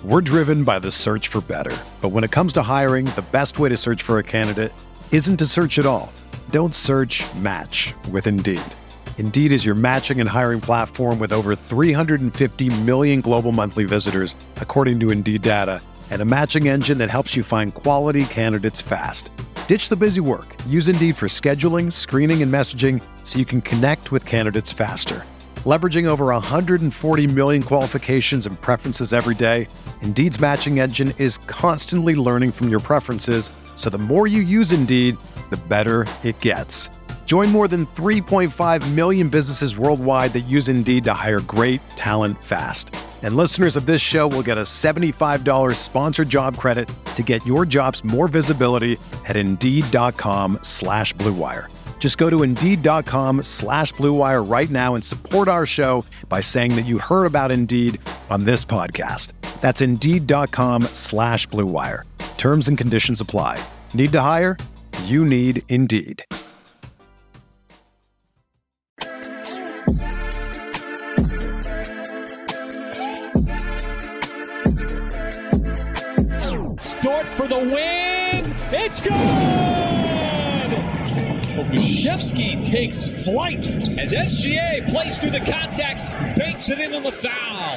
We're driven by the search for better. But when it comes to hiring, the best way to search for a candidate isn't to search at all. Don't search, match with Indeed. Indeed is your matching and hiring platform with over 350 million global monthly visitors, according to Indeed data, and a matching engine that helps you find quality candidates fast. Ditch the busy work. Use Indeed for scheduling, screening, and messaging so you can connect with candidates faster. Leveraging over 140 million qualifications and preferences every day, Indeed's matching engine is constantly learning from your preferences, so the more you use Indeed, the better it gets. Join more than 3.5 million businesses worldwide that use Indeed to hire great talent fast. And listeners of this show will get a $75 sponsored job credit to get your jobs more visibility at Indeed.com/Blue Wire. Just go to Indeed.com/Blue Wire right now and support our show by saying that you heard about Indeed on this podcast. That's Indeed.com/Blue Wire. Terms and conditions apply. Need to hire? You need Indeed. Dort for the win. It's good! Okushevsky takes flight as SGA plays through the contact, banks it in on the foul.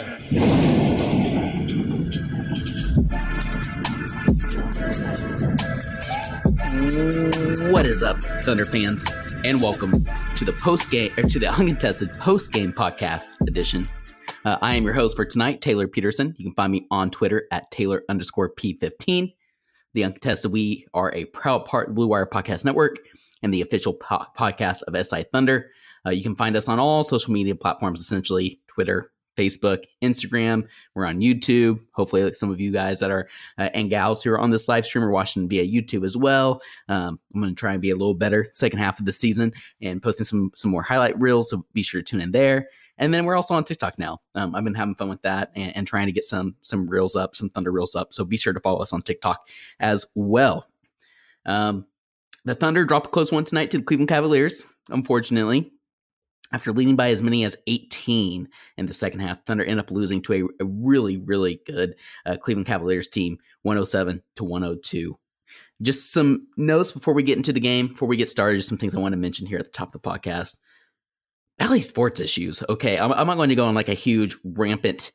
What is up, Thunder fans, and welcome to the the uncontested post-game podcast edition. I am your host for tonight, Taylor Peterson. You can find me on Twitter at Taylor_P15. The Uncontested, we are a proud part of the Blue Wire Podcast Network and the official podcast of SI Thunder. You can find us on all social media platforms, essentially Twitter, Facebook, Instagram. We're on YouTube. Hopefully some of you guys that are and gals who are on this live stream are watching via YouTube as well. I'm going to try and be a little better second half of the season and posting some more highlight reels, so be sure to tune in there. And then we're also on TikTok now. I've been having fun with that and trying to get some reels up, some Thunder reels up. So be sure to follow us on TikTok as well. The Thunder dropped a close one tonight to the Cleveland Cavaliers, unfortunately. After leading by as many as 18 in the second half, Thunder ended up losing to a really, really good Cleveland Cavaliers team, 107-102. Just some notes before we get into the game, before we get started, just some things I want to mention here at the top of the podcast. Bally Sports issues. Okay, I'm not going to go on like a huge rampant,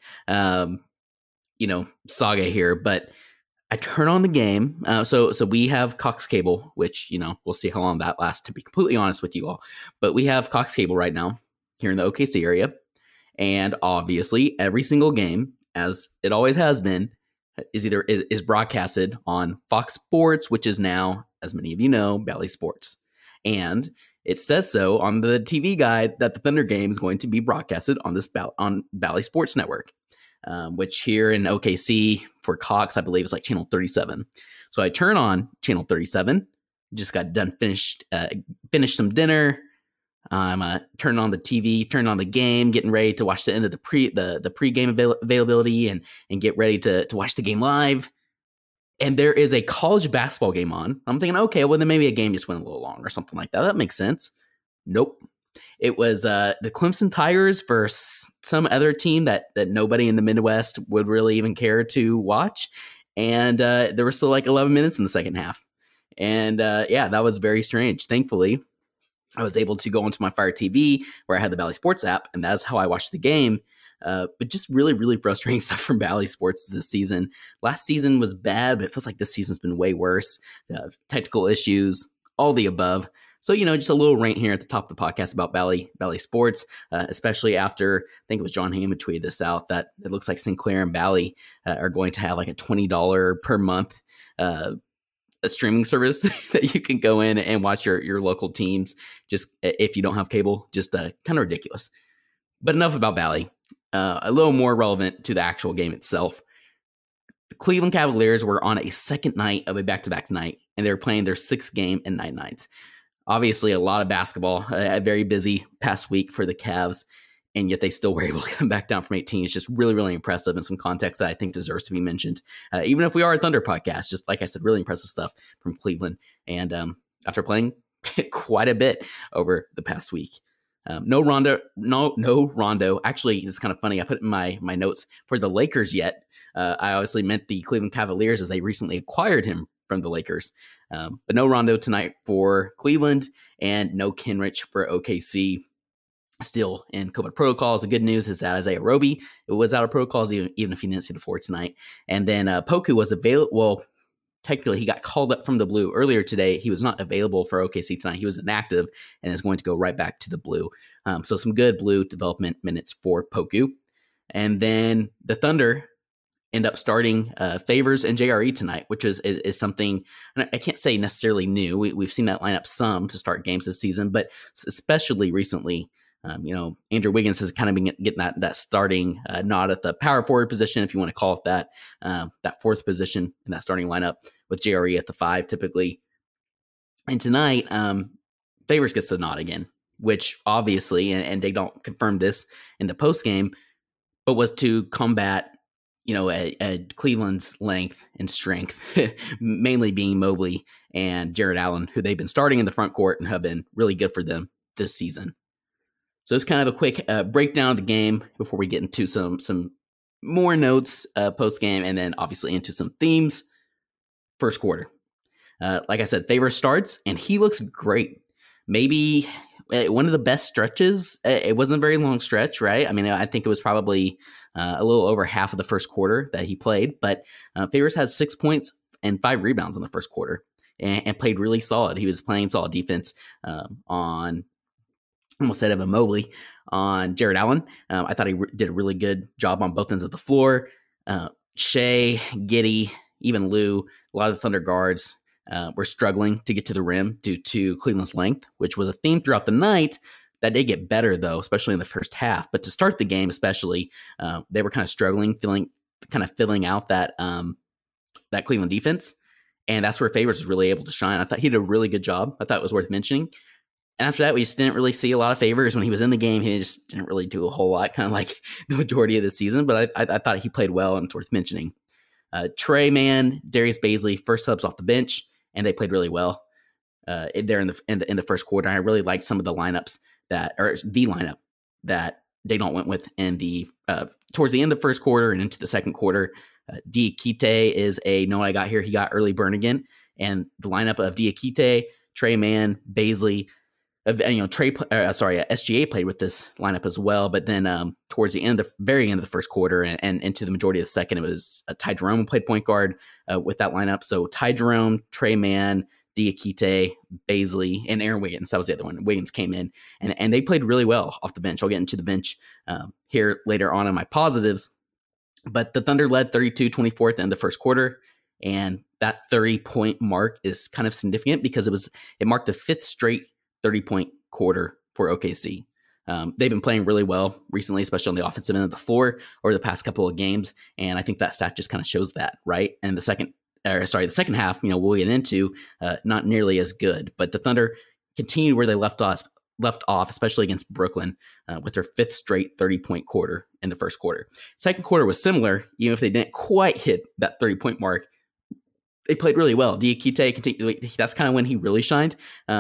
saga here, but I turn on the game. So we have Cox Cable, which, we'll see how long that lasts, to be completely honest with you all. But we have Cox Cable right now here in the OKC area. And obviously every single game, as it always has been, is broadcasted on Fox Sports, which is now, as many of you know, Bally Sports. And it says so on the TV guide that the Thunder game is going to be broadcasted on on Bally Sports Network, which here in OKC for Cox, I believe, is like channel 37. So I turn on channel 37. Just got done, finished some dinner. I'm turning on the TV, turning on the game, getting ready to watch the end of the pregame availability and get ready to watch the game live. And there is a college basketball game on. I'm thinking, okay, well, then maybe a game just went a little long or something like that. That makes sense. Nope. It was the Clemson Tigers versus some other team that nobody in the Midwest would really even care to watch. And there were still like 11 minutes in the second half. And that was very strange. Thankfully, I was able to go onto my Fire TV where I had the Bally Sports app, and that's how I watched the game. But just really, really frustrating stuff from Bally Sports this season. Last season was bad, but it feels like this season's been way worse. Technical issues, all the above. So, just a little rant here at the top of the podcast about Bally Sports, especially after, I think it was John Hammond tweeted this out, that it looks like Sinclair and Bally are going to have like a $20 per month a streaming service that you can go in and watch your local teams, just if you don't have cable. Just kind of ridiculous. But enough about Bally. A little more relevant to the actual game itself. The Cleveland Cavaliers were on a second night of a back-to-back night, and they were playing their sixth game in 9 nights. Obviously, a lot of basketball, a very busy past week for the Cavs, and yet they still were able to come back down from 18. It's just really, really impressive, and some context that I think deserves to be mentioned. Even if we are a Thunder podcast, just like I said, really impressive stuff from Cleveland. And after playing quite a bit over the past week. No Rondo. Actually, it's kind of funny. I put it in my notes for the Lakers yet. I obviously meant the Cleveland Cavaliers as they recently acquired him from the Lakers. But no Rondo tonight for Cleveland and no Kenrich for OKC. Still in COVID protocols. The good news is that Isaiah Roby was out of protocols, even if he didn't see the floor tonight. And then Poku was available. Well, technically, he got called up from the blue earlier today. He was not available for OKC tonight. He was inactive and is going to go right back to the blue. So some good blue development minutes for Poku. And then the Thunder end up starting Favors and JRE tonight, which is something I can't say necessarily new. We've seen that lineup some to start games this season, but especially recently, Andrew Wiggins has kind of been getting that starting nod at the power forward position, if you want to call it that, that fourth position in that starting lineup with JRE at the 5 typically. And tonight, Favors gets the nod again, which obviously, and they don't confirm this in the post game, but was to combat Cleveland's length and strength, mainly being Mobley and Jarrett Allen, who they've been starting in the front court and have been really good for them this season. So it's kind of a quick breakdown of the game before we get into some more notes post game, and then obviously into some themes. First quarter, like I said, Favors starts and he looks great. Maybe one of the best stretches. It wasn't a very long stretch, right? I mean, I think it was probably a little over half of the first quarter that he played, but Favors had 6 points and 5 rebounds in the first quarter and played really solid. He was playing solid defense on. Almost said Evan Mobley on Jarrett Allen. I thought he did a really good job on both ends of the floor. Shea, Giddey, even Lou, a lot of the Thunder guards were struggling to get to the rim due to Cleveland's length, which was a theme throughout the night. That did get better, though, especially in the first half. But to start the game, especially, they were kind of struggling, filling out that Cleveland defense. And that's where Favors was really able to shine. I thought he did a really good job. I thought it was worth mentioning. And after that, we just didn't really see a lot of Favors. When he was in the game, he just didn't really do a whole lot, kind of like the majority of the season. But I thought he played well, and it's worth mentioning. Trey Mann, Darius Bazley, first subs off the bench, and they played really well there in the first quarter. I really liked some of the lineups the lineup that Daydon went with in the towards the end of the first quarter and into the second quarter. Diakite is a no I got here. He got early burn again, and the lineup of Diakite, Trey Mann, Bazley. SGA played with this lineup as well, but then towards the very end of the first quarter and into the majority of the second, it was Ty Jerome who played point guard with that lineup. So Ty Jerome, Trey Mann, Diakite, Bazley, and Aaron Wiggins. That was the other one. Wiggins came in, and they played really well off the bench. I'll get into the bench here later on in my positives. But the Thunder led 32-24 at the end of the first quarter, and that 30-point mark is kind of significant because it marked the 5th straight 30-point quarter for OKC. They've been playing really well recently, especially on the offensive end of the floor over the past couple of games, and I think that stat just kind of shows that, right? And the second half, we'll get into not nearly as good, but the Thunder continued where they left off, especially against Brooklyn, with their 5th straight 30-point quarter in the first quarter. Second quarter was similar, even if they didn't quite hit that 30-point mark. They played really well. Diakite, that's kind of when he really shined.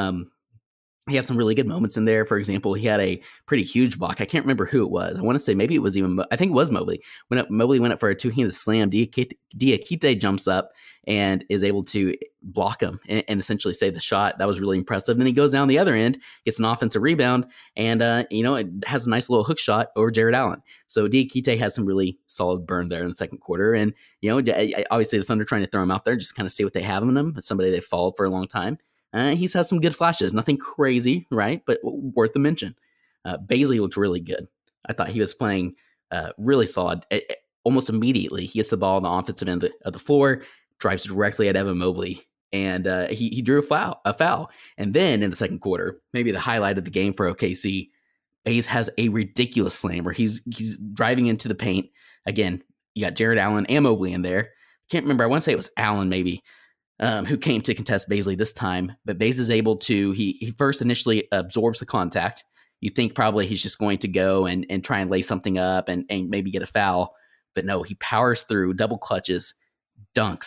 He had some really good moments in there. For example, he had a pretty huge block. I can't remember who it was. I want to say maybe it was I think it was Mobley. Mobley went up for a 2-handed slam. Diakite jumps up and is able to block him and essentially save the shot. That was really impressive. Then he goes down the other end, gets an offensive rebound, and it has a nice little hook shot over Jarrett Allen. So Diakite had some really solid burn there in the second quarter. And, obviously the Thunder trying to throw him out there, just kind of see what they have in him. It's somebody they've followed for a long time. He's had some good flashes, nothing crazy, right? But worth a mention. Bazley looked really good. I thought he was playing really solid. Almost immediately, he gets the ball on the offensive end of the floor, drives directly at Evan Mobley, and he drew a foul. And then in the second quarter, maybe the highlight of the game for OKC, Baze has a ridiculous slam where he's driving into the paint. Again, you got Jarrett Allen and Mobley in there. Can't remember. I want to say it was Allen maybe. Who came to contest Bazley this time, but Baze is able to, he first initially absorbs the contact. You think probably he's just going to go and try and lay something up and maybe get a foul, but no, he powers through, double clutches, dunks.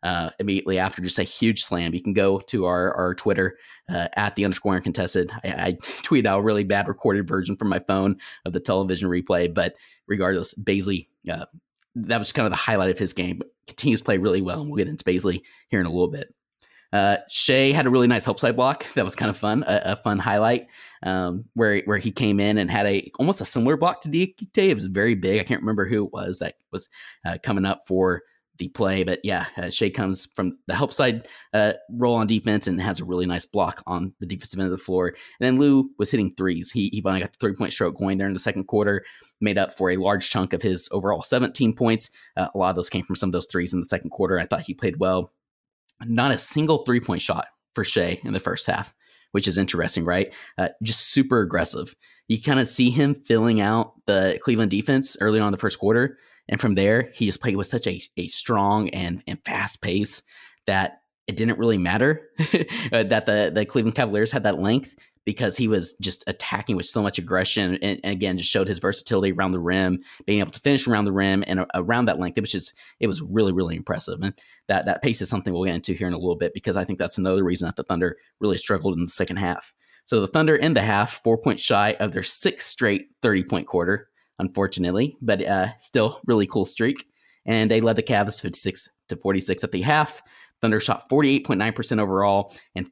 immediately after just a huge slam. You can go to our Twitter at @_uncontested. I tweeted out a really bad recorded version from my phone of the television replay, but regardless, Bazley, that was kind of the highlight of his game. Continues to play really well, and we'll get into Bazley here in a little bit. Shai had a really nice help side block. That was kind of fun, a fun highlight where he came in and had almost a similar block to Diakite. It was very big. I can't remember who it was that was coming up for the play, but yeah, Shai comes from the help side role on defense and has a really nice block on the defensive end of the floor. And then Lou was hitting threes. He finally got the 3-point stroke going there in the second quarter, made up for a large chunk of his overall 17 points. A lot of those came from some of those threes in the second quarter. I thought he played well. Not a single 3-point shot for Shai in the first half, which is interesting, right? Just super aggressive. You kind of see him filling out the Cleveland defense early on in the first quarter. And from there, he just played with such a strong and fast pace that it didn't really matter that the Cleveland Cavaliers had that length, because he was just attacking with so much aggression and again, just showed his versatility around the rim, being able to finish around the rim and around that length. It was really, really impressive. And that pace is something we'll get into here in a little bit, because I think that's another reason that the Thunder really struggled in the second half. So the Thunder in the half, 4 points shy of their 6th straight 30-point quarter, unfortunately, but still really cool streak. And they led the Cavs 56-46 at the half. Thunder shot 48.9% overall and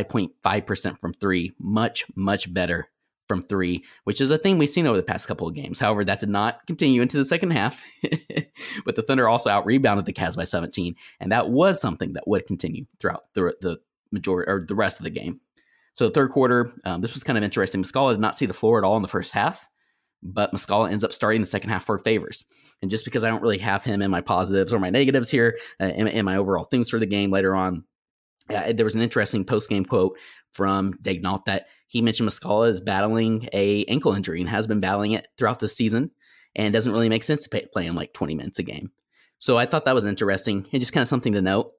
45.5% from three. Much, much better from three, which is a thing we've seen over the past couple of games. However, that did not continue into the second half, but the Thunder also out-rebounded the Cavs by 17, and that was something that would continue throughout the majority or the rest of the game. So the third quarter, this was kind of interesting. Muscala did not see the floor at all in the first half, but Muscala ends up starting the second half for favors. And just because I don't really have him in my positives or my negatives here, in my overall things for the game later on, there was an interesting post-game quote from Daigneault that he mentioned Muscala is battling a ankle injury and has been battling it throughout the season, and doesn't really make sense to play him like 20 minutes a game. So I thought that was interesting and just kind of something to note.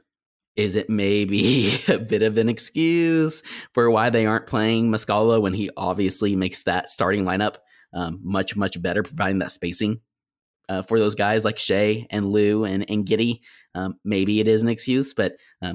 Is it maybe a bit of an excuse for why they aren't playing Muscala when he obviously makes that starting lineup much, much better, providing that spacing for those guys like Shai and Lou and Giddey? Maybe it is an excuse, but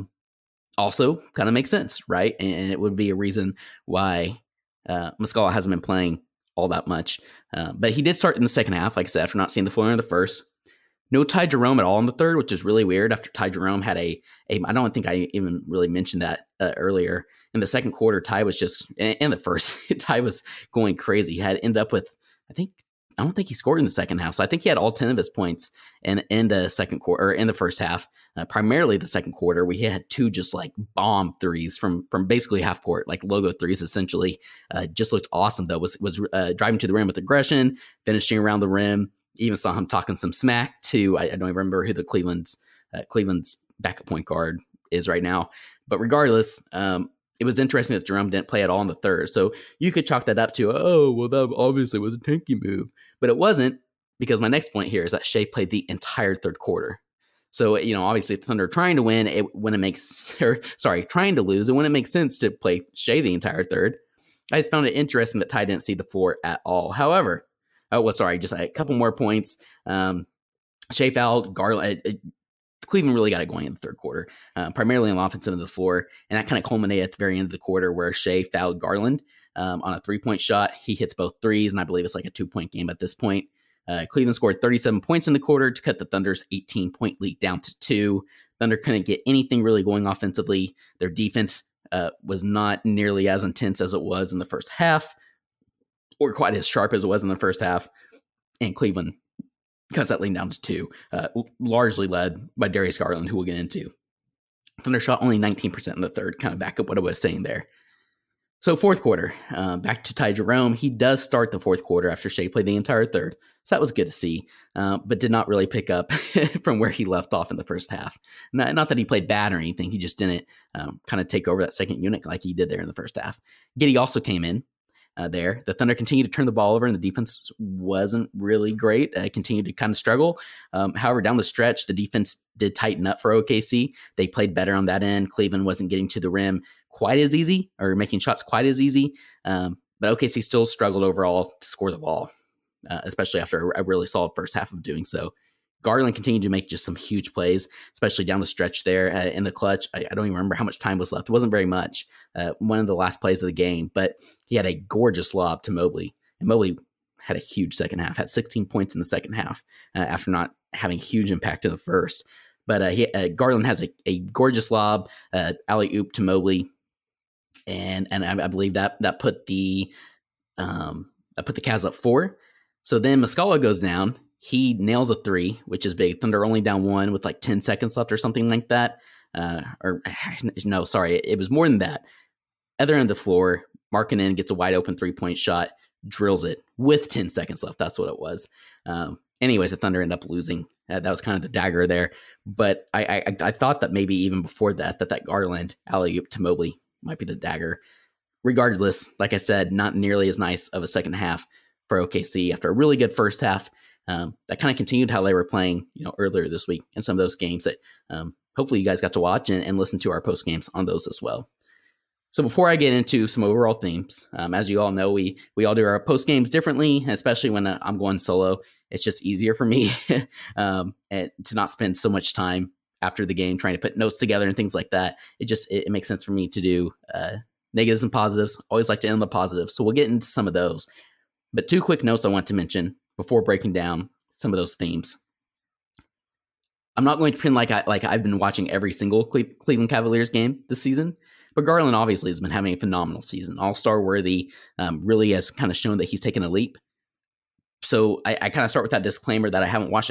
also kind of makes sense, right? And it would be a reason why Muscala hasn't been playing all that much. But he did start in the second half, like I said, after not seeing the floor in the first. No Ty Jerome at all in the third, which is really weird after Ty Jerome had I don't think I even really mentioned that earlier. In the second quarter, Ty was just, in the first, Ty was going crazy. He had ended up with, I don't think he scored in the second half. So I think he had all 10 of his points in the second quarter, or in the first half. Primarily the second quarter, we had 2 just like bomb threes from basically half court, like logo threes essentially. Just looked awesome though. Was driving to the rim with aggression, finishing around the rim. Even saw him talking some smack to, I don't even remember who the Cleveland's backup point guard is right now. But regardless, it was interesting that Jerome didn't play at all in the third. So you could chalk that up to, oh, well, that obviously was a tanky move. But it wasn't, because my next point here is that Shai played the entire third quarter. So, obviously the Thunder are trying to win trying to lose. And when it makes sense to play Shai the entire third, I just found it interesting that Ty didn't see the floor at all. However, just a couple more points. Shai fouled Garland. Cleveland really got it going in the third quarter, primarily on the offensive end of the floor. And that kind of culminated at the very end of the quarter where Shai fouled Garland on a 3-point shot. He hits both threes, and I believe it's like a 2-point game at this point. Cleveland scored 37 points in the quarter to cut the Thunder's 18-point lead down to 2. Thunder couldn't get anything really going offensively. Their defense was not nearly as intense as it was in the first half, or quite as sharp as it was in the first half. And Cleveland cuts that lead down to 2, largely led by Darius Garland, who we'll get into. Thunder shot only 19% in the third, kind of back up what I was saying there. So fourth quarter, back to Ty Jerome. He does start the fourth quarter after Shai played the entire third. So that was good to see, but did not really pick up from where he left off in the first half. Not that he played bad or anything. He just didn't kind of take over that second unit like he did there in the first half. Giddey also came in. There. The Thunder continued to turn the ball over, and the defense wasn't really great. Continued to kind of struggle. However, down the stretch, the defense did tighten up for OKC. They played better on that end. Cleveland wasn't getting to the rim quite as easy, or making shots quite as easy. But OKC still struggled overall to score the ball, especially after a really solid first half of doing so. Garland continued to make just some huge plays, especially down the stretch there in the clutch. I don't even remember how much time was left. It wasn't very much. One of the last plays of the game, but he had a gorgeous lob to Mobley. And Mobley had a huge second half, had 16 points in the second half after not having huge impact in the first. But Garland has a gorgeous lob, alley-oop to Mobley. And I believe that put the Cavs up 4. So then Muscala goes down. He nails a 3, which is big. Thunder only down 1 with like 10 seconds left or something like that. It was more than that. Other end of the floor, Markkanen gets a wide open 3-point shot, drills it with 10 seconds left. That's what it was. Anyways, the Thunder end up losing. That was kind of the dagger there. But I thought that maybe even before that Garland alley-oop to Mobley might be the dagger. Regardless, like I said, not nearly as nice of a second half for OKC after a really good first half. That kind of continued how they were playing, earlier this week in some of those games that hopefully you guys got to watch and listen to our post games on those as well. So before I get into some overall themes, as you all know, we all do our post games differently, especially when I'm going solo. It's just easier for me to not spend so much time after the game trying to put notes together and things like that. It makes sense for me to do negatives and positives. Always like to end on the positives. So we'll get into some of those. But 2 quick notes I want to mention before breaking down some of those themes. I'm not going to pretend like I've been watching every single Cleveland Cavaliers game this season, but Garland obviously has been having a phenomenal season, all-star worthy, really has kind of shown that he's taken a leap. So I kind of start with that disclaimer that I haven't watched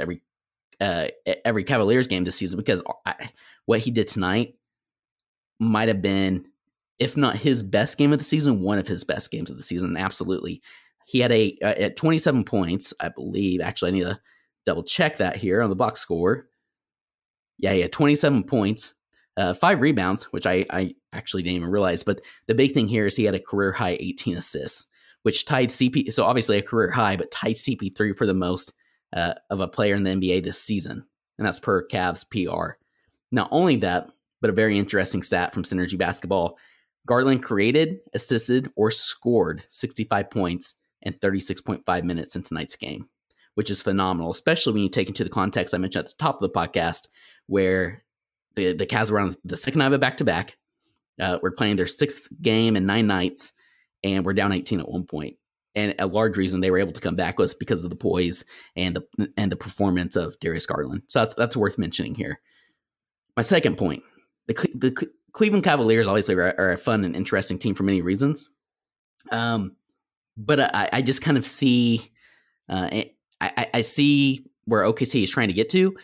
every Cavaliers game this season because what he did tonight might have been, if not his best game of the season, one of his best games of the season. Absolutely. He had at 27 points, I believe. Actually, I need to double check that here on the box score. Yeah, he had 27 points, 5 rebounds, which I actually didn't even realize. But the big thing here is he had a career high 18 assists, which tied CP. So obviously a career high, but tied CP3 for the most of a player in the NBA this season. And that's per Cavs PR. Not only that, but a very interesting stat from Synergy Basketball. Garland created, assisted, or scored 65 points in 36.5 minutes in tonight's game, which is phenomenal, especially when you take into the context I mentioned at the top of the podcast, where the Cavs were on the second night of a back-to-back. We're playing their 6th game in 9 nights, and we're down 18 at one point. And a large reason they were able to come back was because of the poise and the performance of Darius Garland. So that's worth mentioning here. My second point, the Cleveland Cavaliers obviously are a fun and interesting team for many reasons. But I just kind of see, I see where OKC is trying to get to.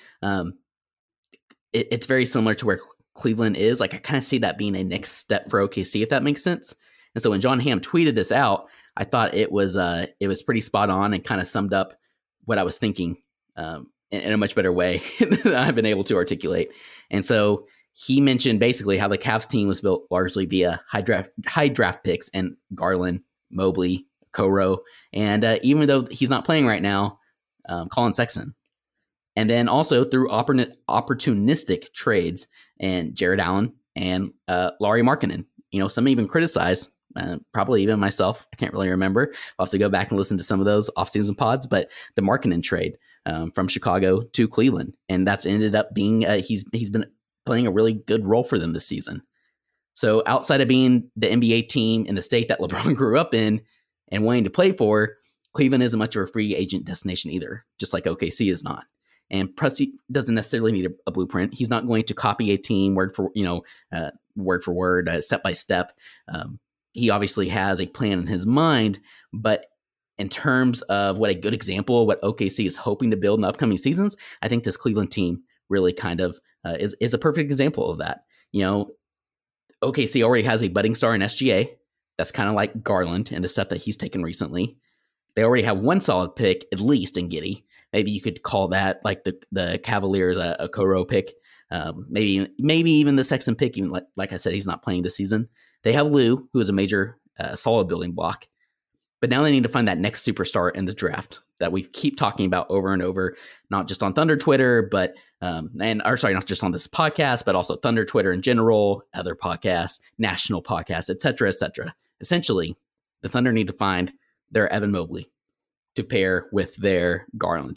It's very similar to where Cleveland is. Like I kind of see that being a next step for OKC, if that makes sense. And so when John Hamm tweeted this out, I thought it was pretty spot on and kind of summed up what I was thinking in a much better way than I've been able to articulate. And so he mentioned basically how the Cavs team was built largely via high draft picks and Garland, Mobley, Coro, and even though he's not playing right now, Colin Sexton. And then also through opportunistic trades and Jared Allen and Lauri Markkanen. Some even criticized, probably even myself. I can't really remember. I'll have to go back and listen to some of those offseason pods, but the Markkanen trade from Chicago to Cleveland. And that's ended up being, he's been playing a really good role for them this season. So outside of being the NBA team in the state that LeBron grew up in and wanting to play for, Cleveland isn't much of a free agent destination either, just like OKC is not. And Presti doesn't necessarily need a blueprint. He's not going to copy a team word for word, step by step. He obviously has a plan in his mind, but in terms of what a good example, what OKC is hoping to build in upcoming seasons, I think this Cleveland team really kind of is a perfect example of that. OKC already has a budding star in SGA. That's kind of like Garland and the step that he's taken recently. They already have one solid pick, at least in Giddey. Maybe you could call that like the Cavaliers a Coro pick. Maybe even the Sexton pick, even like I said, he's not playing this season. They have Lou, who is a major solid building block. But now they need to find that next superstar in the draft that we keep talking about over and over, not just on Thunder Twitter, but not just on this podcast, but also Thunder Twitter in general, other podcasts, national podcasts, et cetera, et cetera. Essentially, the Thunder need to find their Evan Mobley to pair with their Garland.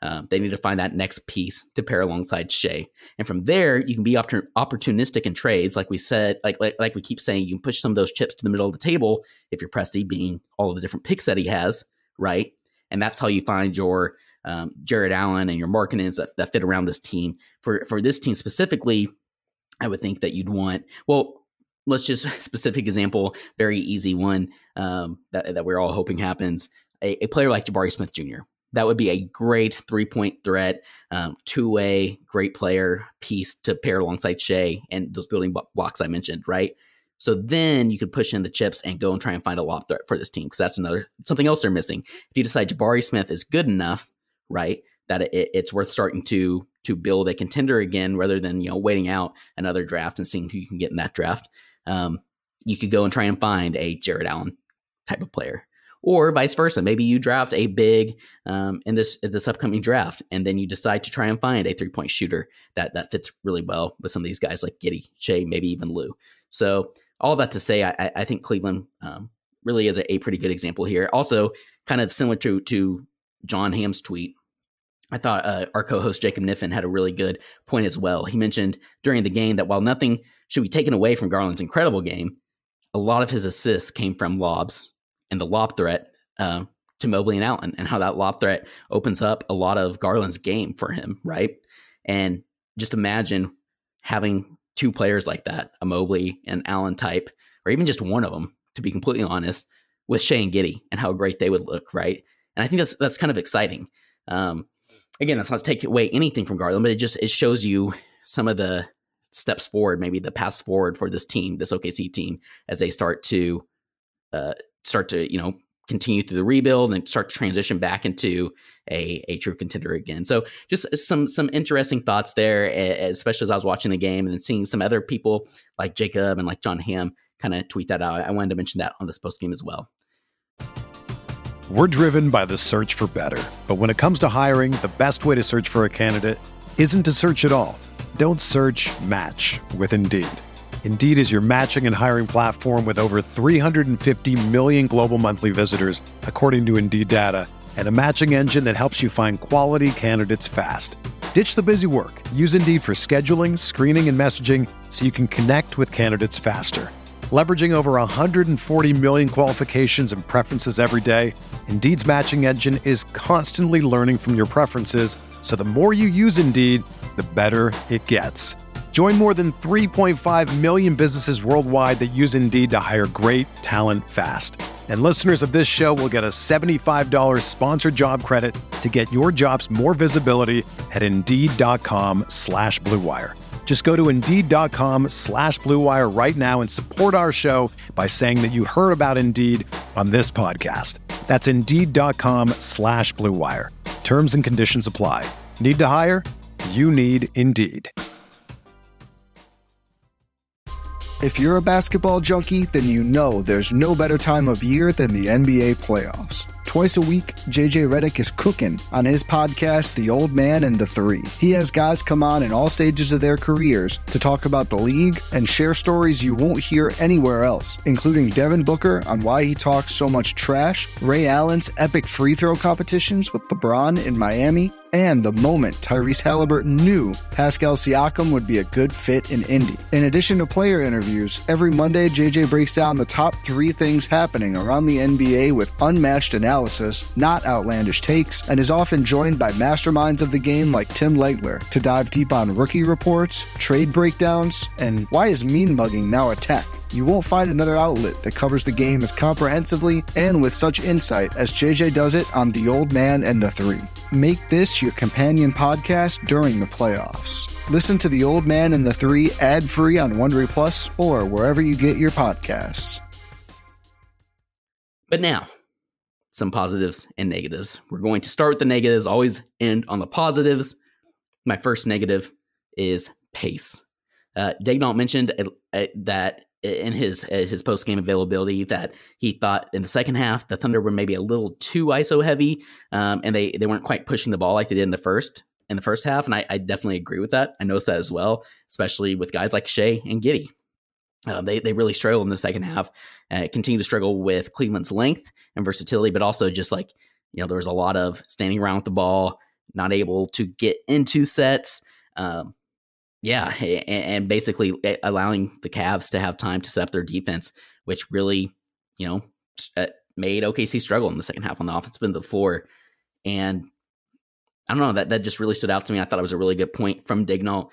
They need to find that next piece to pair alongside Shea. And from there, you can be opportunistic in trades. Like we said, like we keep saying, you can push some of those chips to the middle of the table if you're Presti, being all of the different picks that he has, right? And that's how you find your Jared Allen and your Markkanens that fit around this team. For this team specifically, I would think that you'd want, well, let's just specific example, very easy one that we're all hoping happens. A player like Jabari Smith Jr. That would be a great 3-point threat, two-way, great player piece to pair alongside Shea and those building blocks I mentioned, right? So then you could push in the chips and go and try and find a lob threat for this team, because that's something else they're missing. If you decide Jabari Smith is good enough, right, that it's worth starting to build a contender again, rather than waiting out another draft and seeing who you can get in that draft, you could go and try and find a Jared Allen type of player. Or vice versa. Maybe you draft a big in this upcoming draft, and then you decide to try and find a 3-point shooter that fits really well with some of these guys like Giddey, Shea, maybe even Lou. So all that to say, I think Cleveland really is a pretty good example here. Also, kind of similar to John Hamm's tweet, I thought our co-host Jacob Niffen had a really good point as well. He mentioned during the game that while nothing should be taken away from Garland's incredible game, a lot of his assists came from lobs and the lob threat to Mobley and Allen, and how that lob threat opens up a lot of Garland's game for him, right? And just imagine having two players like that, a Mobley and Allen type, or even just one of them, to be completely honest, with Shea and Giddey, and how great they would look, right? And I think that's kind of exciting. Again, that's not to take away anything from Garland, but it shows you some of the steps forward, maybe the paths forward for this team, this OKC team, as they start to continue through the rebuild and start to transition back into a true contender again. So just some interesting thoughts there, especially as I was watching the game and then seeing some other people like Jacob and like John Hamm kind of tweet that out. I wanted to mention that on this post game as well. We're driven by the search for better. But when it comes to hiring, the best way to search for a candidate isn't to search at all. Don't search, match with Indeed. Indeed is your matching and hiring platform with over 350 million global monthly visitors, according to Indeed data, and a matching engine that helps you find quality candidates fast. Ditch the busy work. Use Indeed for scheduling, screening, and messaging so you can connect with candidates faster. Leveraging over 140 million qualifications and preferences every day, Indeed's matching engine is constantly learning from your preferences, so the more you use Indeed, the better it gets. Join more than 3.5 million businesses worldwide that use Indeed to hire great talent fast. And listeners of this show will get a $75 sponsored job credit to get your jobs more visibility at Indeed.com/Blue Wire. Just go to Indeed.com/Blue Wire right now and support our show by saying that you heard about Indeed on this podcast. That's Indeed.com/Blue Wire. Terms and conditions apply. Need to hire? You need Indeed. If you're a basketball junkie, then you know there's no better time of year than the NBA playoffs. Twice a week, JJ Redick is cooking on his podcast, The Old Man and the Three. He has guys come on in all stages of their careers to talk about the league and share stories you won't hear anywhere else, including Devin Booker on why he talks so much trash, Ray Allen's epic free throw competitions with LeBron in Miami, and the moment Tyrese Halliburton knew Pascal Siakam would be a good fit in Indy. In addition to player interviews, every Monday JJ breaks down the top 3 things happening around the NBA with unmatched analysis, not outlandish takes, and is often joined by masterminds of the game like Tim Legler to dive deep on rookie reports, trade breakdowns, and why is mean mugging now a tech? You won't find another outlet that covers the game as comprehensively and with such insight as JJ does it on The Old Man and the Three. Make this your companion podcast during the playoffs. Listen to The Old Man and the Three ad-free on Wondery Plus or wherever you get your podcasts. But now, some positives and negatives. We're going to start with the negatives, always end on the positives. My first negative is pace. Daigneault mentioned that in his post-game availability that he thought in the second half the Thunder were maybe a little too ISO heavy, and they weren't quite pushing the ball like they did in the first half, and I definitely agree with that. I noticed that as well, especially with guys like Shea and Giddey. They really struggled in the second half, continue to struggle with Cleveland's length and versatility, but also just there was a lot of standing around with the ball, not able to get into sets. And basically allowing the Cavs to have time to set up their defense, which really, made OKC struggle in the second half on the offensive end of the floor. And I don't know, that just really stood out to me. I thought it was a really good point from Daigneault,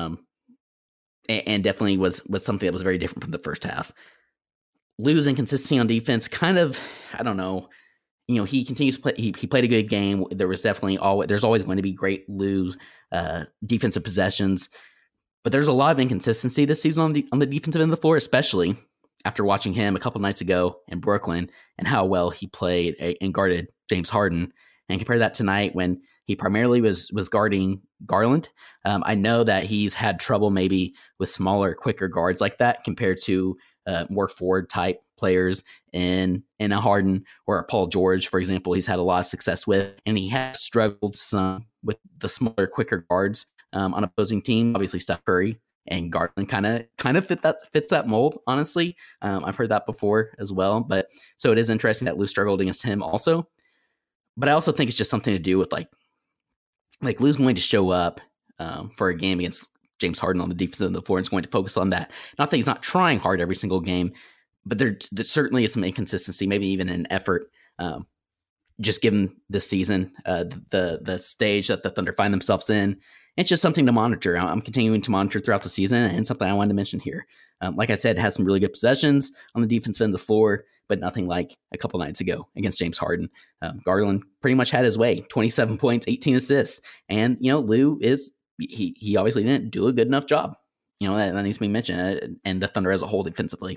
and definitely was something that was very different from the first half. Lou's inconsistency on defense, kind of, I don't know. He continues to play. He played a good game. There's always going to be great Lou's defensive possessions, but there's a lot of inconsistency this season on the defensive end of the floor, especially after watching him a couple nights ago in Brooklyn and how well he played and guarded James Harden. And compare that tonight when he primarily was guarding Garland. I know that he's had trouble maybe with smaller, quicker guards like that compared to more forward type players in a Harden or a Paul George, for example. He's had a lot of success with, and he has struggled some with the smaller, quicker guards on opposing team. Obviously, Steph Curry and Garland kind of fits that mold. Honestly, I've heard that before as well. But so it is interesting that Lou struggled against him also. But I also think it's just something to do with like Lou's going to show up for a game against James Harden on the defensive end of the floor and is going to focus on that. Not that he's not trying hard every single game, but there certainly is some inconsistency, maybe even an effort, just given this season, the stage that the Thunder find themselves in. It's just something to monitor. I'm continuing to monitor throughout the season, and something I wanted to mention here. Like I said, had some really good possessions on the defensive end of the floor, but nothing like a couple nights ago against James Harden. Garland pretty much had his way, 27 points, 18 assists. And, Lou he obviously didn't do a good enough job. That needs to be mentioned, and the Thunder as a whole defensively.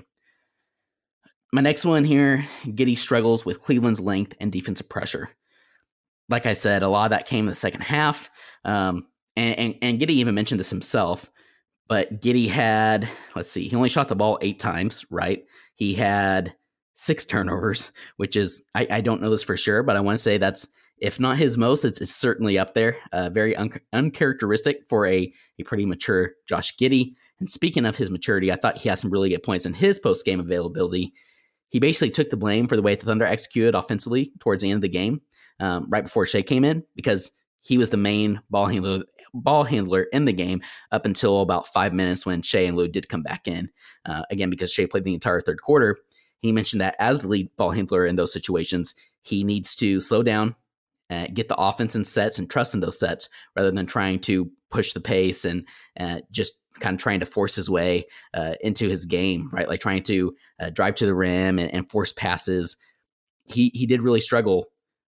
My next one here, Giddey struggles with Cleveland's length and defensive pressure. Like I said, a lot of that came in the second half. And Giddey even mentioned this himself, but Giddey had, he only shot the ball 8 times, right? He had 6 turnovers, which is, I don't know this for sure, but I want to say that's, if not his most, it's certainly up there. Very uncharacteristic for a pretty mature Josh Giddey. And speaking of his maturity, I thought he had some really good points in his post-game availability. He basically took the blame for the way the Thunder executed offensively towards the end of the game, right before Shea came in, because he was the main ball handler in the game up until about 5 minutes when Shea and Lou did come back in. Again, because Shea played the entire third quarter. He mentioned that as the lead ball handler in those situations, he needs to slow down, get the offense in sets and trust in those sets rather than trying to push the pace and just kind of trying to force his way into his game, right? Like trying to drive to the rim and force passes. He did really struggle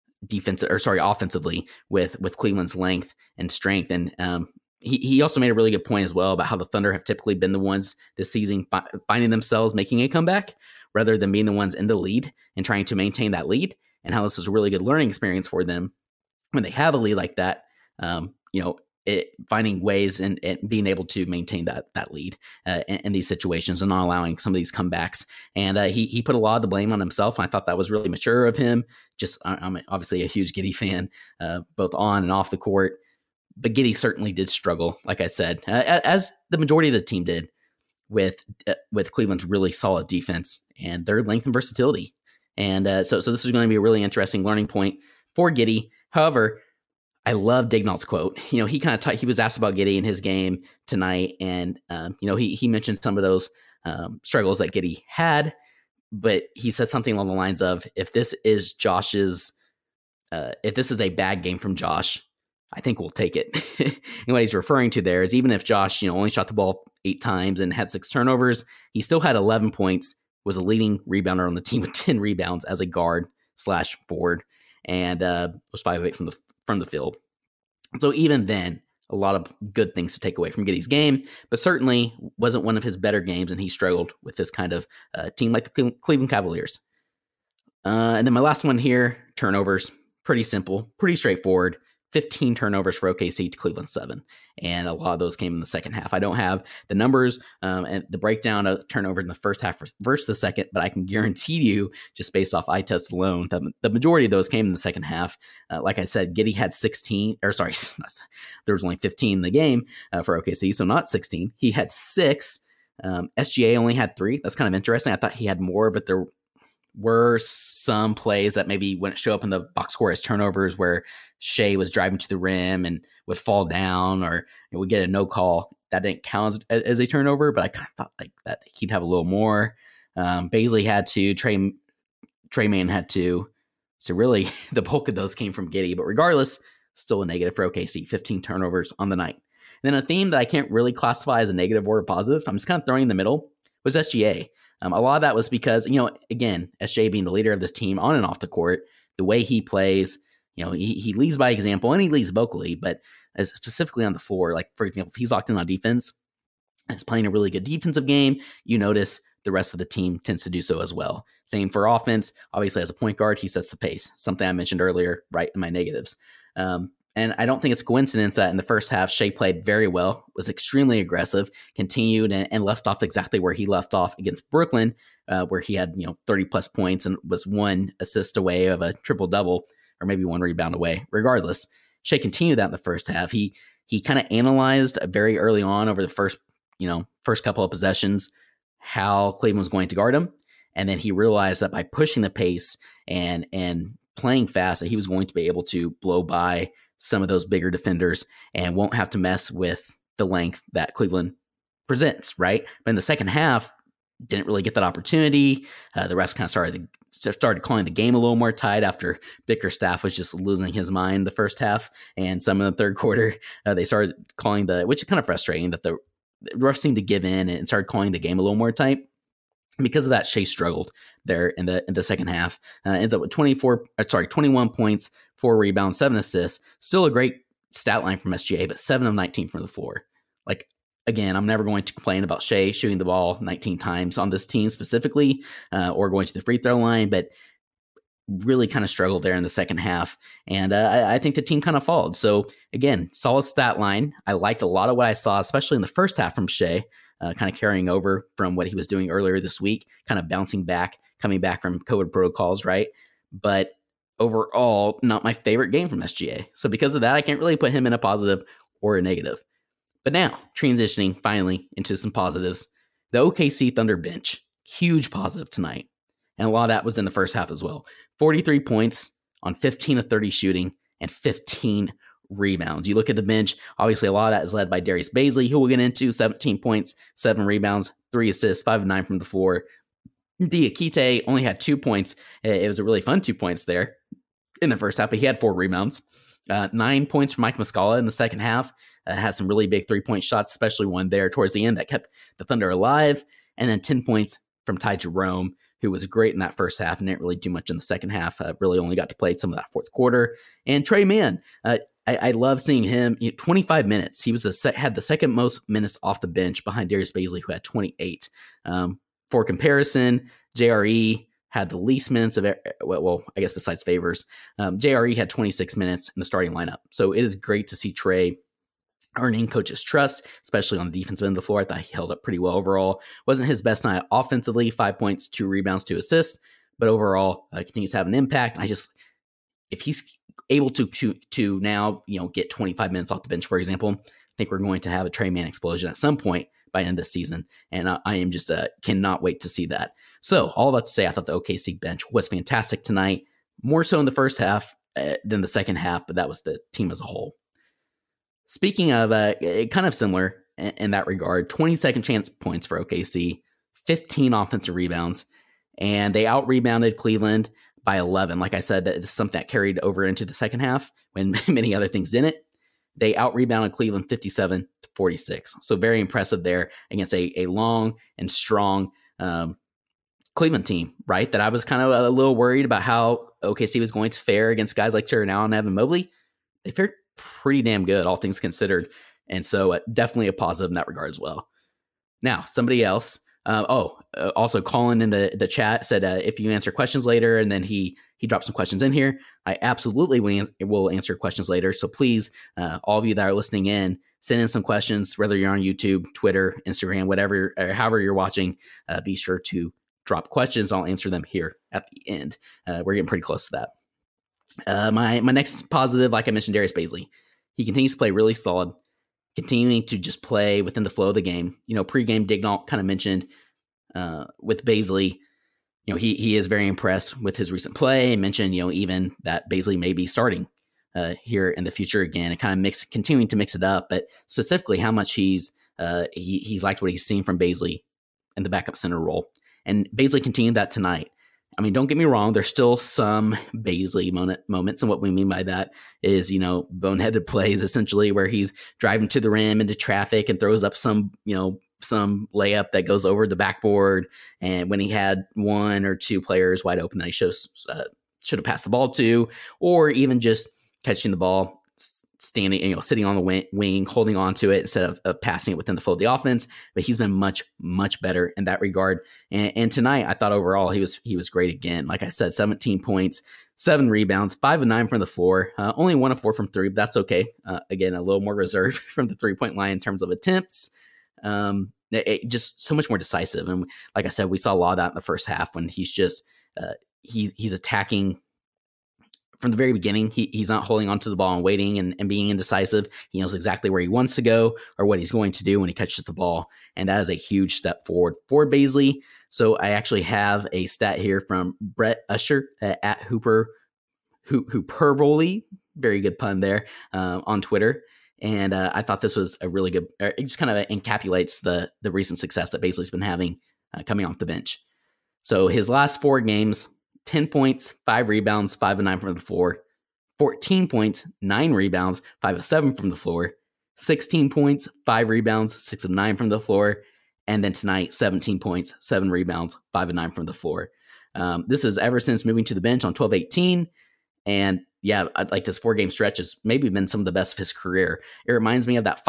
offensively with Cleveland's length and strength. And he also made a really good point as well about how the Thunder have typically been the ones this season finding themselves making a comeback rather than being the ones in the lead and trying to maintain that lead, and how this is a really good learning experience for them when they have a lead like that, finding ways and being able to maintain that lead in these situations and not allowing some of these comebacks. And he put a lot of the blame on himself. And I thought that was really mature of him. I'm obviously a huge Giddey fan, both on and off the court, but Giddey certainly did struggle, like I said, as the majority of the team did with Cleveland's really solid defense and their length and versatility. And so this is going to be a really interesting learning point for Giddey. However, I love Daigneault's quote. He he was asked about Giddey in his game tonight, and he mentioned some of those struggles that Giddey had, but he said something along the lines of, if this is a bad game from Josh, I think we'll take it. And what he's referring to there is, even if Josh, only shot the ball 8 times and had 6 turnovers, he still had 11 points, was a leading rebounder on the team with 10 rebounds as a guard/forward, and was 5 of 8 from the field. So even then, a lot of good things to take away from Giddey's game, but certainly wasn't one of his better games, and he struggled with this kind of team like the Cleveland Cavaliers. And then my last one here, turnovers. Pretty simple, pretty straightforward. 15 turnovers for OKC to Cleveland 7. And a lot of those came in the second half. I don't have the numbers and the breakdown of turnover in the first half versus the second, but I can guarantee you, just based off eye test alone, that the majority of those came in the second half. Like I said, Giddey had 16, there was only 15 in the game for OKC, so not 16. He had 6. SGA only had 3. That's kind of interesting. I thought he had more, but there were some plays that maybe wouldn't show up in the box score as turnovers where Shea was driving to the rim and would fall down or would get a no call. That didn't count as a turnover, but I kind of thought like that he'd have a little more. Baisley had to, Trey Mann had to. So really the bulk of those came from Giddey, but regardless, still a negative for OKC, 15 turnovers on the night. And then a theme that I can't really classify as a negative or a positive, I'm just kind of throwing in the middle, was SGA. A lot of that was because, again, SGA being the leader of this team on and off the court, the way he plays, he leads by example and he leads vocally, but specifically on the floor, like, for example, if he's locked in on defense and is playing a really good defensive game, you notice the rest of the team tends to do so as well. Same for offense. Obviously, as a point guard, he sets the pace, something I mentioned earlier, right in my negatives. And I don't think it's coincidence that in the first half, Shea played very well, was extremely aggressive, continued and left off exactly where he left off against Brooklyn, where he had 30-plus points and was 1 assist away of a triple-double, or maybe 1 rebound away. Regardless, Shea continued that in the first half. He kind of analyzed very early on over the first couple of possessions how Cleveland was going to guard him, and then he realized that by pushing the pace and playing fast, that he was going to be able to blow by some of those bigger defenders and won't have to mess with the length that Cleveland presents, right? But in the second half, didn't really get that opportunity. The refs kind of started calling the game a little more tight after Bickerstaff was just losing his mind the first half. And some in the third quarter, they started calling which is kind of frustrating that the refs seemed to give in and started calling the game a little more tight. Because of that, Shea struggled there in the second half. Ends up with 21 points, 4 rebounds, 7 assists. Still a great stat line from SGA, but 7 of 19 from the floor. Like, again, I'm never going to complain about Shea shooting the ball 19 times on this team specifically, or going to the free throw line, but really kind of struggled there in the second half. And I think the team kind of followed. So again, solid stat line. I liked a lot of what I saw, especially in the first half from Shea. Kind of carrying over from what he was doing earlier this week, kind of bouncing back, coming back from COVID protocols, right? But overall, not my favorite game from SGA. So because of that, I can't really put him in a positive or a negative. But now, transitioning finally into some positives. The OKC Thunder bench, huge positive tonight. And a lot of that was in the first half as well. 43 points on 15 of 30 shooting and 15 rebounds. You look at the bench, obviously a lot of that is led by Darius Baisley, who we'll get into, 17 points, 7 rebounds, 3 assists, 5 of 9 from the floor. Diakite only had 2 points. It was a really fun 2 points there in the first half, but he had 4 rebounds. 9 points from Mike Muscala in the second half. Had some really big 3-point shots, especially one there towards the end that kept the Thunder alive. And then 10 points from Ty Jerome, who was great in that first half and didn't really do much in the second half. Really only got to play some of that fourth quarter. And Trey Mann, I love seeing him. 25 minutes. He was had the second most minutes off the bench behind Darius Baisley, who had 28. For comparison, JRE had the least minutes of, well, I guess besides Favors. JRE had 26 minutes in the starting lineup. So it is great to see Trey earning coach's trust, especially on the defensive end of the floor. I thought he held up pretty well overall. Wasn't his best night offensively, 5 points, 2 rebounds, 2 assists, but overall continues to have an impact. If he's able to now, get 25 minutes off the bench, for example, I think we're going to have a Trey Mann explosion at some point by the end of the season. And I am just cannot wait to see that. So all that to say, I thought the OKC bench was fantastic tonight, more so in the first half than the second half, but that was the team as a whole. Speaking of kind of similar in that regard, 20 second chance points for OKC, 15 offensive rebounds, and they out-rebounded Cleveland by 11. Like I said, that is something that carried over into the second half when many other things didn't. They out-rebounded Cleveland 57-46. So very impressive there against a long and strong Cleveland team, right? That I was kind of a little worried about how OKC was going to fare against guys like Jared Allen and Evan Mobley. They fared pretty damn good, all things considered. And so definitely a positive in that regard as well. Now, somebody else. Also Colin in the chat said if you answer questions later, and then he dropped some questions in here. I absolutely will answer questions later. So please, all of you that are listening in, send in some questions, whether you're on YouTube, Twitter, Instagram, whatever, or however you're watching. Be sure to drop questions. I'll answer them here at the end. We're getting pretty close to that. My next positive, like I mentioned, Darius Baisley. He continues to play really solid, continuing to just play within the flow of the game. Pre-game, Dignault kind of mentioned with Baisley, he is very impressed with his recent play. I mentioned, even that Bazley may be starting here in the future again, and kind of continuing to mix it up, but specifically how much he's liked what he's seen from Bazley in the backup center role. And Bazley continued that tonight. I mean, don't get me wrong, there's still some Bazley moments. And what we mean by that is, boneheaded plays essentially where he's driving to the rim into traffic and throws up some layup that goes over the backboard. And when he had one or two players wide open that he should have passed the ball to, or even just catching the ball, standing, sitting on the wing, holding on to it instead of passing it within the flow of the offense. But he's been much, much better in that regard. And tonight, I thought overall he was great again. Like I said, 17 points, 7 rebounds, 5 of 9 from the floor, only 1 of 4 from 3, but that's okay. Again, a little more reserved from the 3-point line in terms of attempts. Just so much more decisive. And like I said, we saw a lot of that in the first half when he's just he's attacking from the very beginning. He's not holding onto the ball and waiting and being indecisive. He knows exactly where he wants to go or what he's going to do when he catches the ball. And that is a huge step forward for Bazley. So I actually have a stat here from Brett Usher at Hooperbole, very good pun there, on Twitter. And I thought this was a really good, it just kind of encapsulates the recent success that Bazley's been having coming off the bench. So his last 4 games, 10 points, 5 rebounds, 5 of 9 from the floor, 14 points, 9 rebounds, 5 of 7 from the floor, 16 points, 5 rebounds, 6 of 9 from the floor, and then tonight, 17 points, 7 rebounds, 5 of 9 from the floor. This is ever since moving to the bench on 12-18, and yeah, like this 4-game stretch has maybe been some of the best of his career. It reminds me of that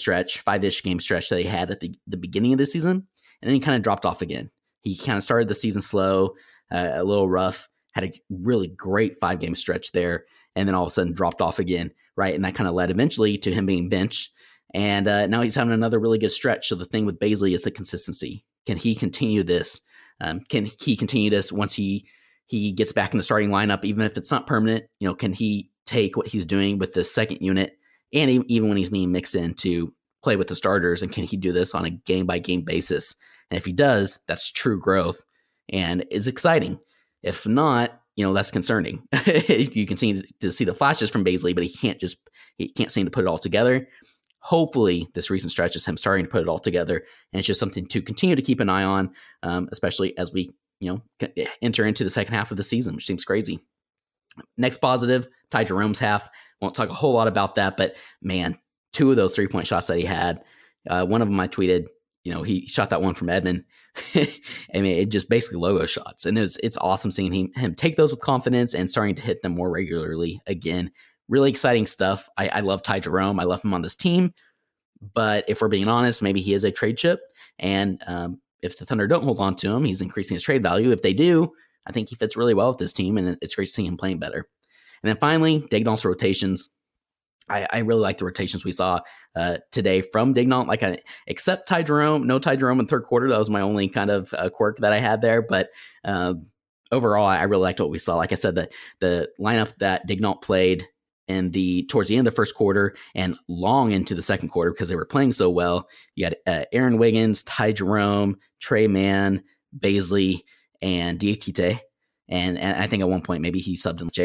5-ish game stretch that he had at the beginning of the season, and then he kind of dropped off again. He kind of started the season slow, a little rough, had a really great 5-game stretch there, and then all of a sudden dropped off again, right? And that kind of led eventually to him being benched. And now he's having another really good stretch. So the thing with Bazley is the consistency. Can he continue this? Can he continue this once he gets back in the starting lineup, even if it's not permanent? Can he take what he's doing with the second unit and even when he's being mixed in to play with the starters? And can he do this on a game-by-game basis? And if he does, that's true growth and is exciting. If not, that's concerning. You can seem to see the flashes from Bazley, but he can't seem to put it all together. Hopefully this recent stretch is him starting to put it all together, and it's just something to continue to keep an eye on, especially as we enter into the second half of the season, which seems crazy. Next positive, Ty Jerome's half. Won't talk a whole lot about that, but man, 2 of those 3-point shots that he had, one of them I tweeted, he shot that one from Edmond. I mean, it just basically logo shots. And it's awesome seeing him take those with confidence and starting to hit them more regularly again. Really exciting stuff. I love Ty Jerome. I love him on this team. But if we're being honest, maybe he is a trade chip. And if the Thunder don't hold on to him, he's increasing his trade value. If they do, I think he fits really well with this team, and it's great to see him playing better. And then finally, Daigneault's rotations. I really like the rotations we saw today from Daigneault. Except Ty Jerome, no Ty Jerome in the third quarter. That was my only kind of quirk that I had there. But overall, I really liked what we saw. Like I said, the lineup that Daigneault played towards the end of the first quarter and long into the second quarter because they were playing so well. You had Aaron Wiggins, Ty Jerome, Tre Mann, Bazley, and Diakite. And I think at one point, maybe he subbed in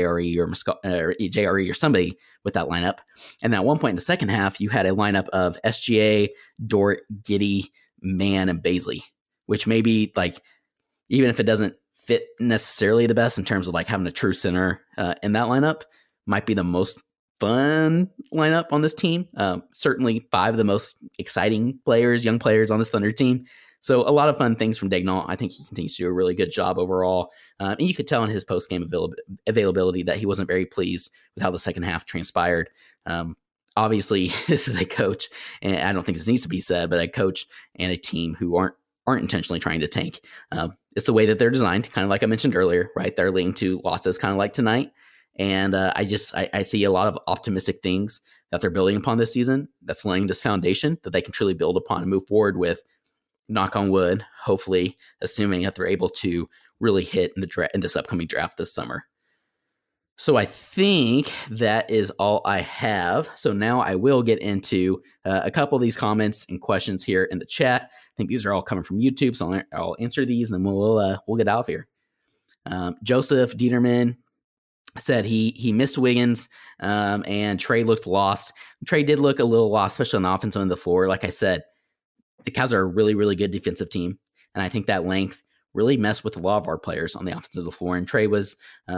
JRE or somebody with that lineup. And at one point in the second half, you had a lineup of SGA, Dort, Giddey, Mann, and Bazley, which maybe even if it doesn't fit necessarily the best in terms of having a true center in that lineup, might be the most fun lineup on this team. Certainly 5 of the most exciting young players on this Thunder team. So a lot of fun things from Daigneault. I think he continues to do a really good job overall. And you could tell in his post-game availability that he wasn't very pleased with how the second half transpired. Obviously, this is a coach, and I don't think this needs to be said, but a coach and a team who aren't intentionally trying to tank. It's the way that they're designed, kind of like I mentioned earlier, right? They're leading to losses kind of like tonight. And I see a lot of optimistic things that they're building upon this season that's laying this foundation that they can truly build upon and move forward with. Knock on wood, hopefully, assuming that they're able to really hit in this upcoming draft this summer. So I think that is all I have. So now I will get into a couple of these comments and questions here in the chat. I think these are all coming from YouTube, so I'll answer these and then we'll get out of here. Joseph Dieterman said he missed Wiggins, and Trey looked lost. Trey did look a little lost, especially on the offensive end of the floor. Like I said, the Cavs are a really, really good defensive team, and I think that length really messed with a lot of our players on the offensive end of the floor. And Trey was,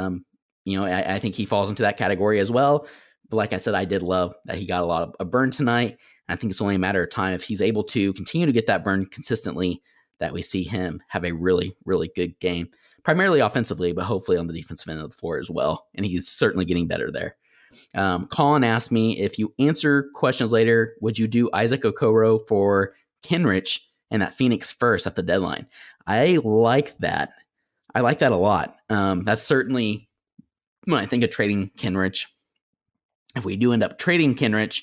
I think he falls into that category as well. But like I said, I did love that he got a lot of burn tonight. I think it's only a matter of time if he's able to continue to get that burn consistently that we see him have a really, really good game. Primarily offensively, but hopefully on the defensive end of the floor as well. And he's certainly getting better there. Colin asked me, if you answer questions later, would you do Isaac Okoro for Kenrich and that Phoenix first at the deadline? I like that. I like that a lot. That's certainly when I think of trading Kenrich. If we do end up trading Kenrich,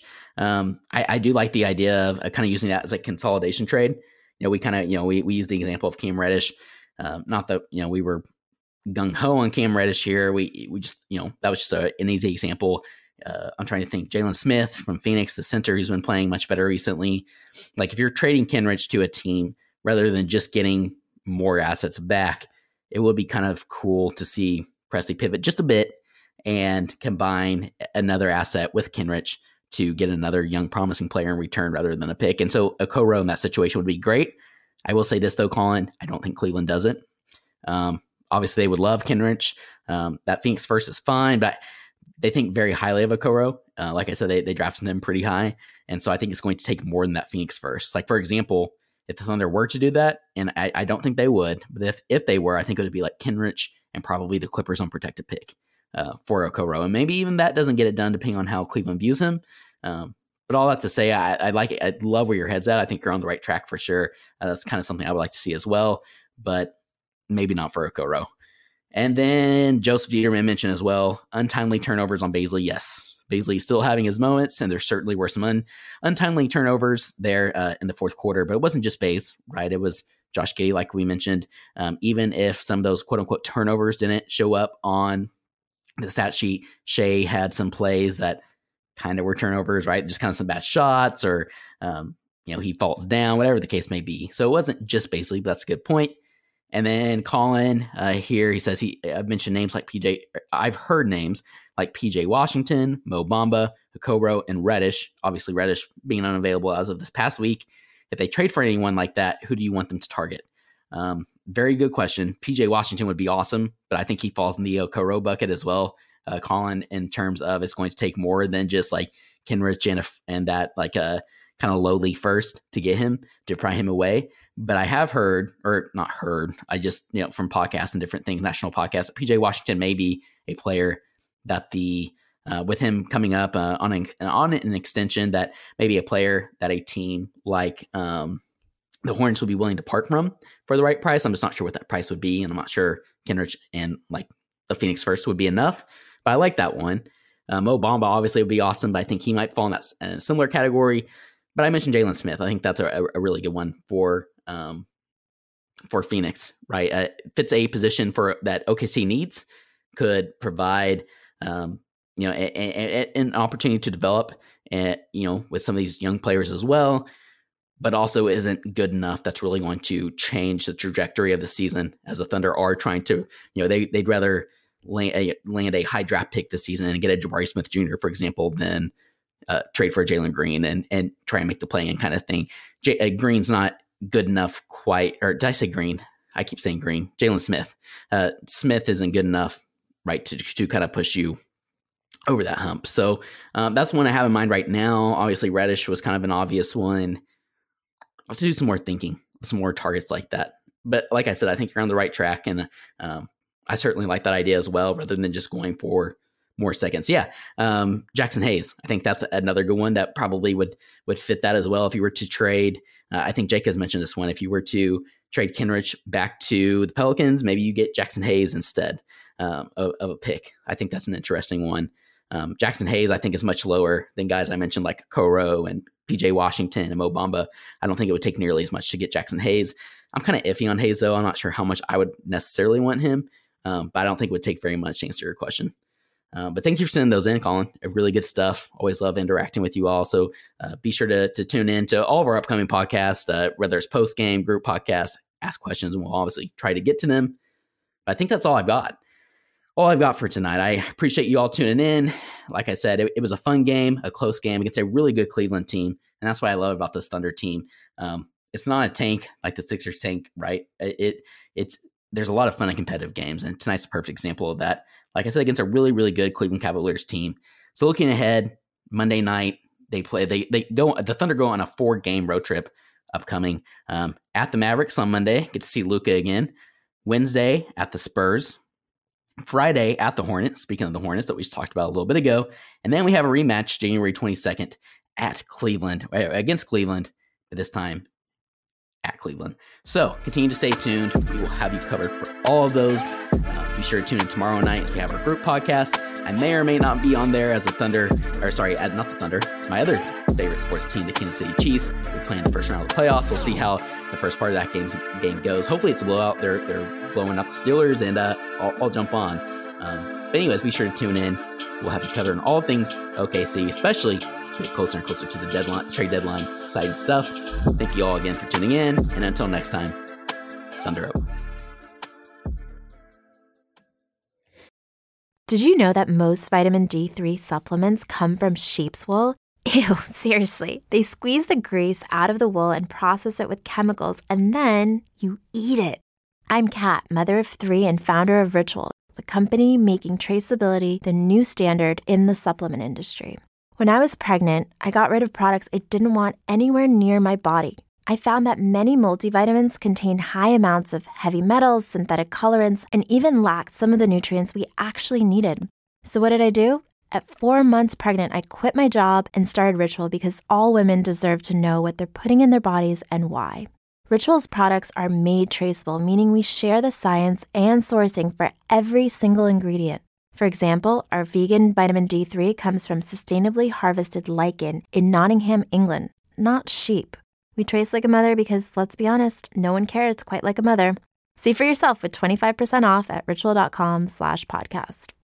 I do like the idea of kind of using that as a consolidation trade. We kind of, we use the example of Cam Reddish. Not that, we were gung-ho on Cam Reddish here. We just, that was just an easy example. I'm trying to think. Jalen Smith from Phoenix, the center who's been playing much better recently. Like if you're trading Kenrich to a team rather than just getting more assets back, it would be kind of cool to see Presti pivot just a bit and combine another asset with Kenrich to get another young promising player in return rather than a pick. And so Okoro in that situation would be great. I will say this though, Colin, I don't think Cleveland does it. Obviously they would love Kenrich. That Phoenix first is fine, but they think very highly of Okoro. Like I said, they drafted him pretty high. And so I think it's going to take more than that Phoenix first. Like for example, if the Thunder were to do that, and I don't think they would, but if they were, I think it would be like Kenrich and probably the Clippers unprotected pick for Okoro. And maybe even that doesn't get it done depending on how Cleveland views him. But all that to say, I like it. I love where your head's at. I think you're on the right track for sure. That's kind of something I would like to see as well, but maybe not for Okoro. And then Joseph Dieterman mentioned as well, untimely turnovers on Bazley. Yes, Bazley's still having his moments, and there certainly were some untimely turnovers there in the fourth quarter. But it wasn't just Baze, right? It was Josh Giddey, like we mentioned. Even if some of those quote-unquote turnovers didn't show up on the stat sheet, Shea had some plays that kind of were turnovers, right? Just kind of some bad shots or, he falls down, whatever the case may be. So it wasn't just Bazley, but that's a good point. And then Colin here, he says I've mentioned names like I've heard names like PJ Washington, Mo Bamba, Okoro, and Reddish. Obviously Reddish being unavailable as of this past week. If they trade for anyone like that, who do you want them to target? Very good question. PJ Washington would be awesome, but I think he falls in the Okoro bucket as well. Colin, in terms of it's going to take more than just like Kenrich and that like a kind of lowly first to get him, to pry him away. But I have heard, or not heard, I just, from podcasts and different things, national podcasts, PJ Washington may be a player that with him coming up on an extension, that maybe a player that a team like the Hornets would be willing to part from for the right price. I'm just not sure what that price would be. And I'm not sure Kenrich and like the Phoenix first would be enough, but I like that one. Mo Bamba obviously would be awesome, but I think he might fall in that similar category. But I mentioned Jalen Smith. I think that's a really good one for Phoenix, right? Fits a position for that OKC needs, could provide, an opportunity to develop, with some of these young players as well, but also isn't good enough that's really going to change the trajectory of the season, as the Thunder are trying to, they'd rather land a high draft pick this season and get a Jabari Smith Jr., for example, than trade for Jalen Green and try and make the play-in kind of thing. Green's not good enough quite, or did I say Green? I keep saying Green. Jalen Smith. Smith isn't good enough, right, to kind of push you over that hump. So that's one I have in mind right now. Obviously, Reddish was kind of an obvious one. I'll have to do some more thinking, some more targets like that. But like I said, I think you're on the right track, and I certainly like that idea as well, rather than just going for more seconds. Yeah. Jackson Hayes. I think that's another good one that probably would fit that as well. If you were to trade, I think Jake has mentioned this one. If you were to trade Kenrich back to the Pelicans, maybe you get Jackson Hayes instead of a pick. I think that's an interesting one. Jackson Hayes, I think, is much lower than guys I mentioned like Okoro and PJ Washington and Mo Bamba. I don't think it would take nearly as much to get Jackson Hayes. I'm kind of iffy on Hayes, though. I'm not sure how much I would necessarily want him, but I don't think it would take very much to answer your question. But thank you for sending those in, Colin. Really good stuff. Always love interacting with you all. So be sure to tune in to all of our upcoming podcasts, whether it's post-game, group podcasts, ask questions, and we'll obviously try to get to them. I think that's all I've got. All I've got for tonight. I appreciate you all tuning in. Like I said, it was a fun game, a close game against a really good Cleveland team. And that's what I love about this Thunder team. It's not a tank like the Sixers tank, right? There's a lot of fun and competitive games. And tonight's a perfect example of that. Like I said, against a really, really good Cleveland Cavaliers team. So looking ahead, Monday night, the Thunder go on a 4-game road trip upcoming at the Mavericks on Monday. Get to see Luka again. Wednesday at the Spurs. Friday at the Hornets, speaking of the Hornets that we just talked about a little bit ago. And then we have a rematch January 22nd at Cleveland, against Cleveland, but this time at Cleveland. So continue to stay tuned. We will have you covered for all of those. Be sure to tune in tomorrow night. We have our group podcast. I may or may not be on there as not the Thunder, my other favorite sports team, the Kansas City Chiefs. We're playing the first round of the playoffs. We'll see how the first part of that game goes. Hopefully it's a blowout. They're blowing up the Steelers, and I'll jump on. But anyways, be sure to tune in. We'll have you covered on all things OKC, especially as we get closer and closer to the trade deadline. Exciting stuff. Thank you all again for tuning in, and until next time, Thunder up. Did you know that most vitamin D3 supplements come from sheep's wool? Ew, seriously. They squeeze the grease out of the wool and process it with chemicals, and then you eat it. I'm Kat, mother of 3 and founder of Ritual, the company making traceability the new standard in the supplement industry. When I was pregnant, I got rid of products I didn't want anywhere near my body. I found that many multivitamins contain high amounts of heavy metals, synthetic colorants, and even lacked some of the nutrients we actually needed. So what did I do? At 4 months pregnant, I quit my job and started Ritual because all women deserve to know what they're putting in their bodies and why. Ritual's products are made traceable, meaning we share the science and sourcing for every single ingredient. For example, our vegan vitamin D3 comes from sustainably harvested lichen in Nottingham, England, not sheep. We trace like a mother because, let's be honest, no one cares quite like a mother. See for yourself with 25% off at ritual.com/podcast.